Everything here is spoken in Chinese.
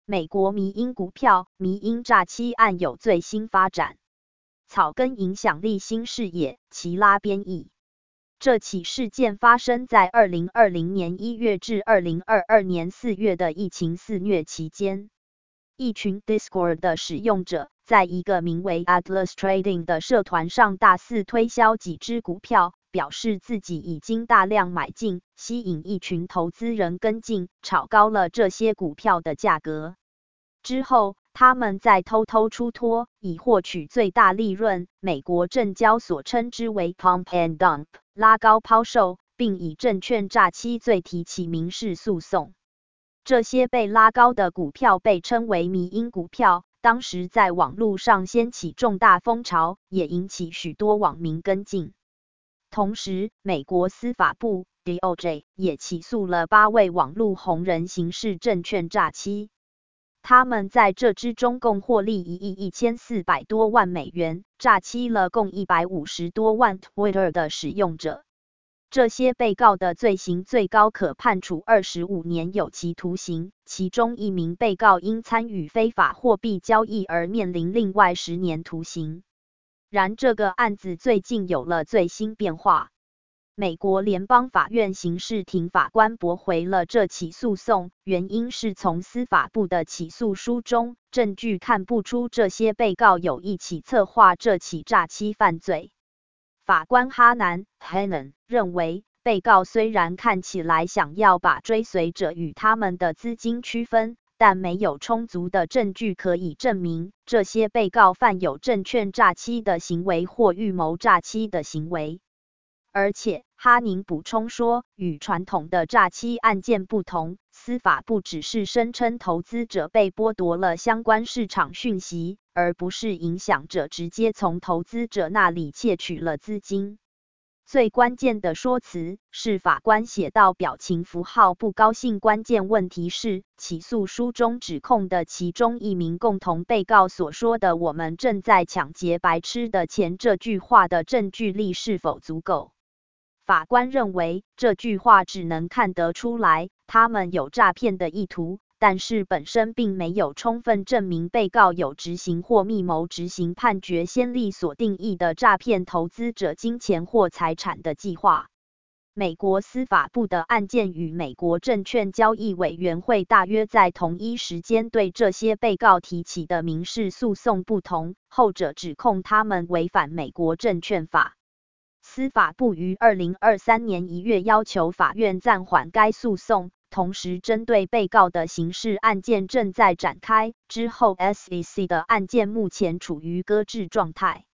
美国迷因股票迷因诈欺案有最新发展。草根影响力新视野，齐拉编译。这起事件发生在2020年1月至2022年4月的疫情肆虐期间。一群 Discord 的使用者在一个名为 Atlas Trading 的社团上大肆推销几只股票，表示自己已经大量买进，吸引一群投资人跟进，炒高了这些股票的价格。之后，他们再偷偷出脱，以获取最大利润。美国证交所称之为 Pump and Dump， 拉高抛售，并以证券诈欺罪提起民事诉讼。这些被拉高的股票被称为迷因股票，当时在网络上掀起重大风潮，也引起许多网民跟进。同时，美国司法部 DOJ 也起诉了8位网络红人刑事证券诈欺。他们在这之中共获利1亿1400多万美元，诈欺了共150多万 Twitter 的使用者。这些被告的罪行最高可判处25年有期徒刑，其中一名被告因参与非法货币交易而面临另外10年徒刑。然这个案子最近有了最新变化。美国联邦法院刑事庭法官驳回了这起诉讼，原因是从司法部的起诉书中，证据看不出这些被告有一起策划这起诈欺犯罪。法官哈南 Hanan 认为，被告虽然看起来想要把追随者与他们的资金区分，但没有充足的证据可以证明这些被告犯有证券诈欺的行为或预谋诈欺的行为。而且，哈宁补充说，与传统的诈欺案件不同，司法部只是声称投资者被剥夺了相关市场讯息，而不是影响者直接从投资者那里窃取了资金。最关键的说辞是法官写到表情符号不高兴，关键问题是起诉书中指控的其中一名共同被告所说的"我们正在抢劫白痴的钱"这句话的证据力是否足够。法官认为，这句话只能看得出来，他们有诈骗的意图，但是本身并没有充分证明被告有执行或密谋执行判决先例所定义的诈骗投资者金钱或财产的计划。美国司法部的案件与美国证券交易委员会大约在同一时间对这些被告提起的民事诉讼不同，后者指控他们违反美国证券法。司法部于2023年1月要求法院暂缓该诉讼，同时针对被告的刑事案件正在展开，之后 SEC 的案件目前处于搁置状态。